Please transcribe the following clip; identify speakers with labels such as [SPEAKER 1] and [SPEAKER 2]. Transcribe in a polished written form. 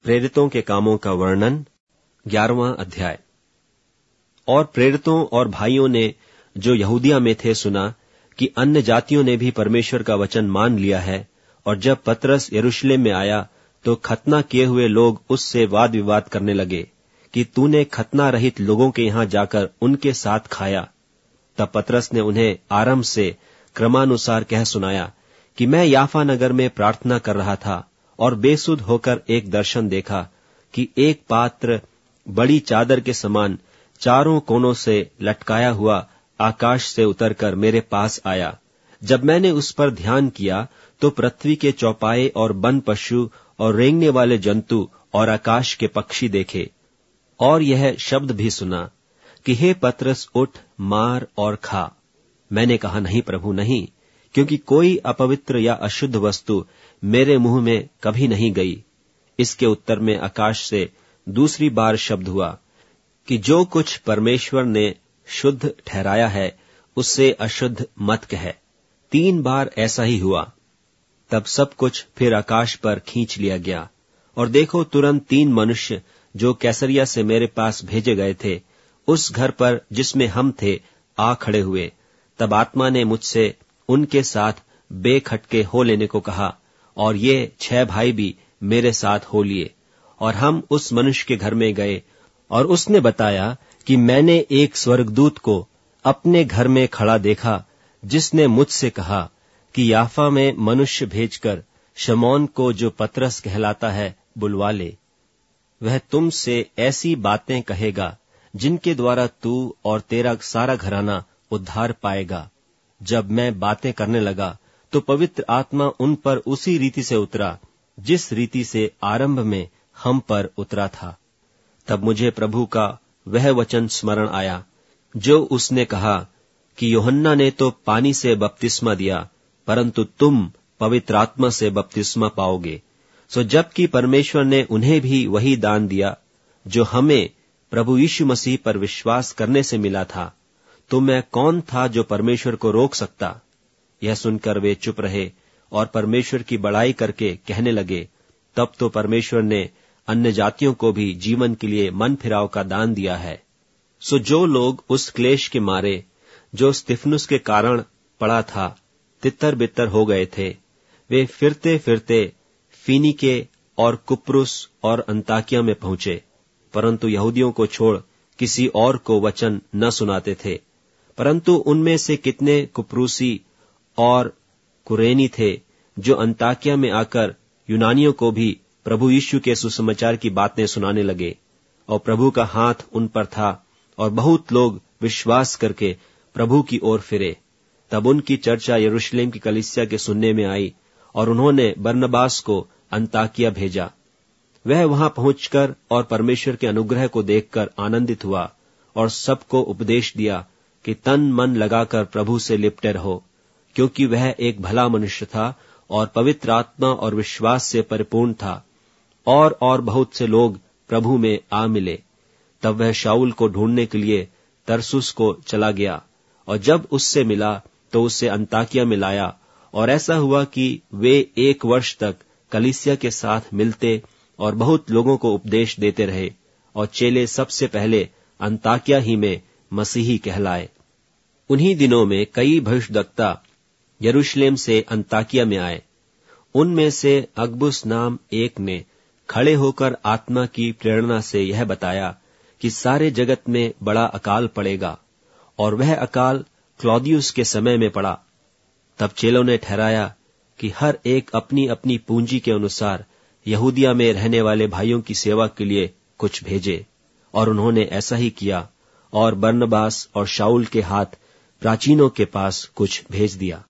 [SPEAKER 1] प्रेरितों के कामों का वर्णन 11वां अध्याय। और प्रेरितों और भाइयों ने जो यहूदिया में थे सुना कि अन्य जातियों ने भी परमेश्वर का वचन मान लिया है, और जब पतरस यरूशलेम में आया तो खतना किए हुए लोग उससे वाद विवाद करने लगे कि तूने खतना रहित लोगों के यहां जाकर उनके साथ खाया। तब पतरस ने उन्हें आरंभ से क्रमानुसार कह सुनाया कि मैं याफा नगर में प्रार्थना कर रहा था और बेसुध होकर एक दर्शन देखा कि एक पात्र बड़ी चादर के समान चारों कोनों से लटकाया हुआ आकाश से उतरकर मेरे पास आया। जब मैंने उस पर ध्यान किया तो पृथ्वी के चौपाए और वन पशु और रेंगने वाले जंतु और आकाश के पक्षी देखे, और यह शब्द भी सुना कि हे पतरस, उठ, मार और खा। मैंने कहा, नहीं प्रभु, नहीं, क्योंकि कोई अपवित्र या अशुद्ध वस्तु मेरे मुंह में कभी नहीं गई। इसके उत्तर में आकाश से दूसरी बार शब्द हुआ कि जो कुछ परमेश्वर ने शुद्ध ठहराया है उससे अशुद्ध मत कह। 3 बार ऐसा ही हुआ। तब सब कुछ फिर आकाश पर खींच लिया गया, और देखो, तुरंत 3 मनुष्य जो कैसरिया से मेरे पास भेजे गए थे उस घर पर जिसमें हम थे आ खड़े हुए। तब आत्मा ने मुझसे उनके साथ बेखटके हो लेने को कहा, और ये 6 भाई भी मेरे साथ हो लिए। और हम उस मनुष्य के घर में गए, और उसने बताया कि मैंने एक स्वर्गदूत को अपने घर में खड़ा देखा, जिसने मुझसे कहा कि याफा में मनुष्य भेजकर शमौन को, जो पतरस कहलाता है, बुलवा ले। वह तुमसे ऐसी बातें कहेगा जिनके द्वारा तू और तेरा सारा घराना उद्धार पाएगा। जब मैं बातें करने लगा तो पवित्र आत्मा उन पर उसी रीति से उतरा जिस रीति से आरंभ में हम पर उतरा था। तब मुझे प्रभु का वह वचन स्मरण आया जो उसने कहा कि यूहन्ना ने तो पानी से बपतिस्मा दिया, परंतु तुम पवित्र आत्मा से बपतिस्मा पाओगे। सो जबकि परमेश्वर ने उन्हें भी वही दान दिया जो हमें प्रभु यीशु मसीह पर विश्वास करने से मिला था, तो मैं कौन था जो परमेश्वर को रोक सकता। यह सुनकर वे चुप रहे और परमेश्वर की बड़ाई करके कहने लगे, तब तो परमेश्वर ने अन्य जातियों को भी जीवन के लिए मन फिराव का दान दिया है। सो जो लोग उस क्लेश के मारे जो स्तिफनुस के कारण पड़ा था तितर बितर हो गए थे, वे फिरते फिरते फीनीके और कुप्रुस और अंताकिया में पहुंचे, परंतु यहूदियों को छोड़ किसी और को वचन न सुनाते थे। परंतु उनमें से कितने कुप्रुसी और कुरेनी थे जो अंताकिया में आकर यूनानियों को भी प्रभु यीशु के सुसमाचार की बातें सुनाने लगे, और प्रभु का हाथ उन पर था, और बहुत लोग विश्वास करके प्रभु की ओर फिरे। तब उनकी चर्चा यरूशलेम की कलीसिया के सुनने में आई, और उन्होंने बरनबास को अंताकिया भेजा। वह वहां पहुंचकर और परमेश्वर के अनुग्रह को देखकर आनंदित हुआ, और सबको उपदेश दिया कि तन मन लगाकर प्रभु से लिपटे रहो, क्योंकि वह एक भला मनुष्य था और पवित्र आत्मा और विश्वास से परिपूर्ण था। और बहुत से लोग प्रभु में आ मिले। तब वह शाऊल को ढूंढने के लिए तरसुस को चला गया, और जब उससे मिला तो उससे अंताकिया में लाया। और ऐसा हुआ कि वे 1 वर्ष तक कलीसिया के साथ मिलते और बहुत लोगों को उपदेश देते रहे, और चेले सबसे पहले अंताकिया ही में मसीही कहलाए। उन्हीं दिनों में कई भविष्यद्वक्ता यरूशलेम से अंताकिया में आए। उनमें से अगबुस नाम एक ने खड़े होकर आत्मा की प्रेरणा से यह बताया कि सारे जगत में बड़ा अकाल पड़ेगा, और वह अकाल क्लौदियुस के समय में पड़ा। तब चेलों ने ठहराया कि हर एक अपनी अपनी पूंजी के अनुसार यहूदिया में रहने वाले भाइयों की सेवा के लिए कुछ भेजे, और उन्होंने ऐसा ही किया, और बरनबास और शाऊल के हाथ प्राचीनों के पास कुछ भेज दिया।